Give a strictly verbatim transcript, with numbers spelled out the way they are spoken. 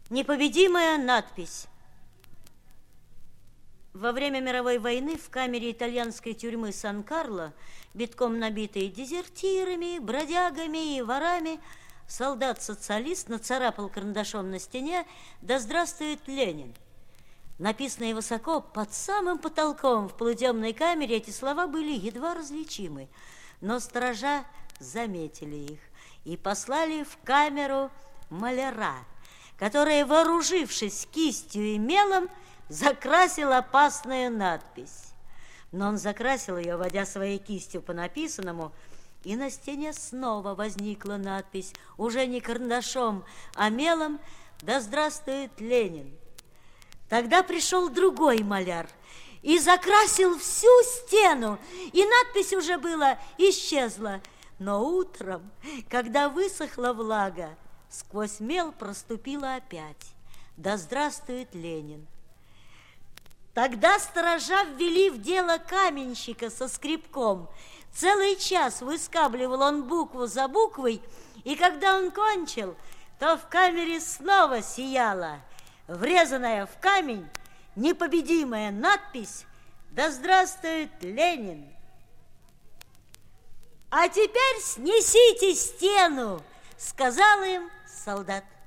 Непобедимая надпись. Во время мировой войны в камере итальянской тюрьмы Сан-Карло, битком набитой дезертирами, бродягами и ворами, солдат-социалист нацарапал карандашом на стене «Да здравствует Ленин». Написанные высоко, под самым потолком в полутемной камере, эти слова были едва различимы, но сторожа заметили их и послали в камеру маляра, который, вооружившись кистью и мелом, закрасил опасную надпись. Но он закрасил ее, водя своей кистью по написанному, и на стене снова возникла надпись, уже не карандашом, а мелом «Да здравствует Ленин». Тогда пришел другой маляр и закрасил всю стену, и надпись уже была исчезла. Но утром, когда высохла влага, сквозь мел проступила опять «Да здравствует Ленин». Тогда сторожа ввели в дело каменщика со скребком. Целый час выскабливал он букву за буквой, и когда он кончил, то в камере снова сияла врезанная в камень непобедимая надпись «Да здравствует Ленин». «А теперь снесите стену», — сказал им солдат.